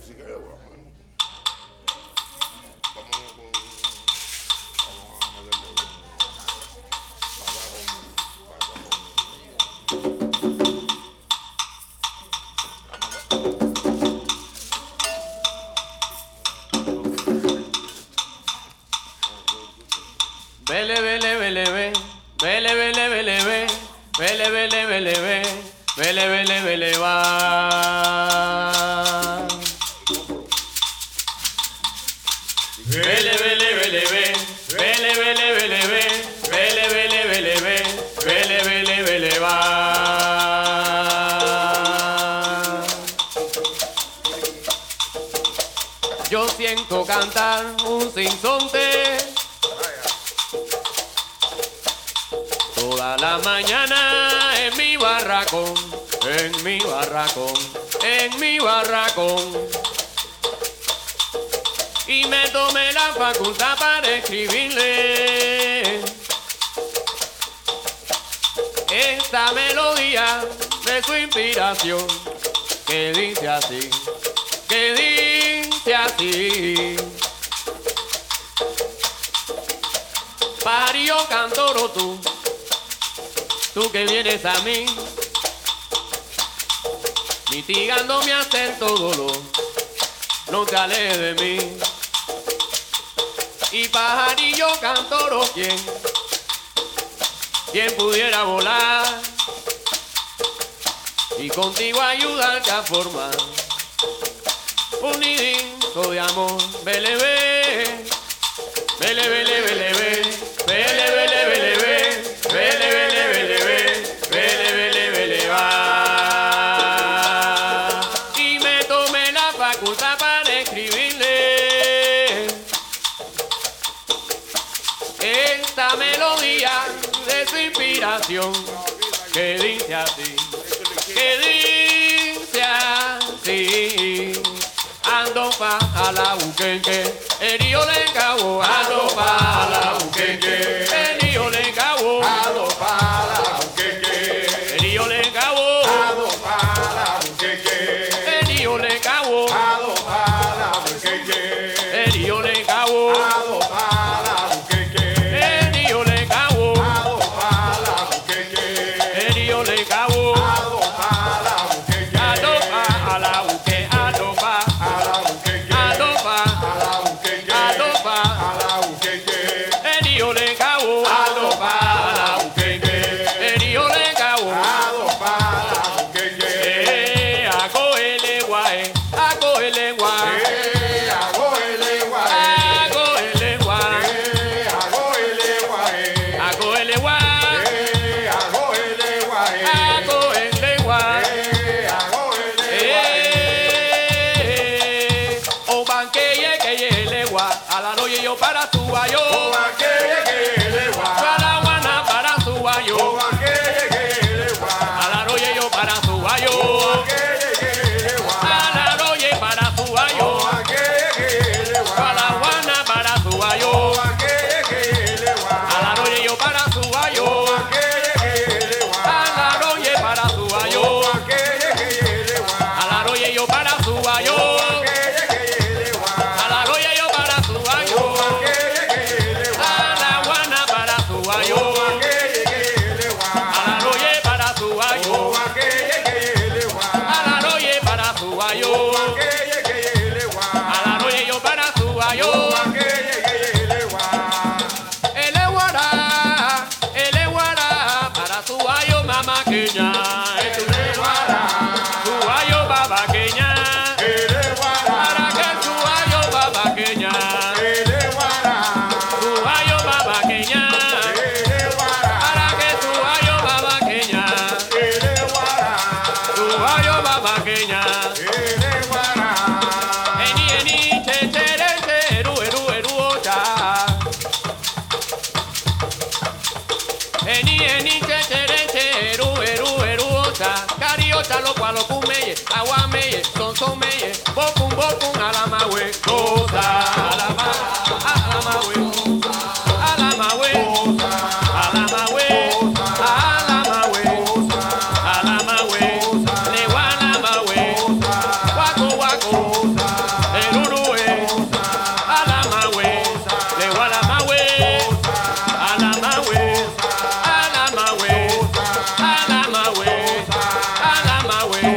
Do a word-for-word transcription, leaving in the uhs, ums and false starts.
Así que bueno, vamos con. Vamos a meterle un. Vele, vele, vele, ve, vele, vele, vele, ve, vele, vele, vele, ve, vele, vele, vele, va. Vele, vele, vele, ve, vele, vele, vele, ve, vele, vele, vele, ve, vele, vele, vele, va. Yo siento cantar un sinsonte toda la mañana en mi barracón, en mi barracón, en mi barracón. Y me tomé la facultad para escribirle esta melodía de su inspiración, que dice así, que dice así. Pario cantoro tú, tú que vienes a mí, mitigando mi acento dolor, no te alejes de mí. Y pajarillo cantoro, ¿quién? ¿Quién pudiera volar y contigo ayudarte a formar un nidito de amor? Vele, ve, vele, vele, vele, ve, vele, vele, vele, ve, vele, vele, vele, ve, vele, vele, vele, va. Y me tomé la facultad para escribirle esta melodía de su inspiración, que dice así, que dice así. Ando pa' a la buquenque, el río le cabo. Ando pa' a la buquenque, el río le cabo. Ando pa' la buqueque, El río le cabo. ando pa' la buqueque, El río le cabo. ando pa' la buqueque, El río le cabo. ando pa' la buqueque, El río le cabo. ando pa' la buqueque, El río le cabo. ando pa' la buqueque, Ando pa' a la buque, ando pa', a la buqueque, ando pa', a la buqueque, ando pa'. a la buqueque, El río le cabo. Ando pa' a la buquenque. El río le cabo. ando pa' la buqueque, Eh, a cogerle guay, a cogerle guay, eh, hago el lenguaje, a cogerle guay, eh, hago el lenguaje, a cogerle guay, eh, hago el lenguaje, a cogerle guay. eh, hago el lenguaje. Eh, o banqueye que yele guay, a la noche yo para su guayo, Oba que llegue le a va, la guana para su guayo, oba que llegue le va, a la noche yo para su guayo, oba que llegue le a va, la noche para su guayo, oba que llegue le a la va, guana para su guayo, oba que llegue le va, a la noche yo para su guayo, oba que llegue le va, a la noche para su guayo, oba que llegue le va, a la noche yo para su guayo, oba que llegue le va, a la noche yo para su guayo, oba que llegue le va, a la guana para su guayo, oba que llegue le va, a la noche para su guayo, oba que llegue le va, a la noche para su guayo, oba que llegue le va, a la noche yo para su guayo. oba que llegue le va. El eguará, el eguará para su guayo mamaqueña, es un eguará, su guayo babaqueña, para que su guayo babaqueña, su guayo babaqueña, para que su guayo babaqueña, su guayo babaqueña. Eni eni che che re che eru eru eru ocha. Eni eni che che re che eru eru eru ocha. Cari ocha lo cual lo kumeye, agua meye, son son meye, bocum bocum alamawe, cosa alama alamawe, alamawe, alamawe, alamawe, alamawe, le guanamawe, guaco guaco. my way.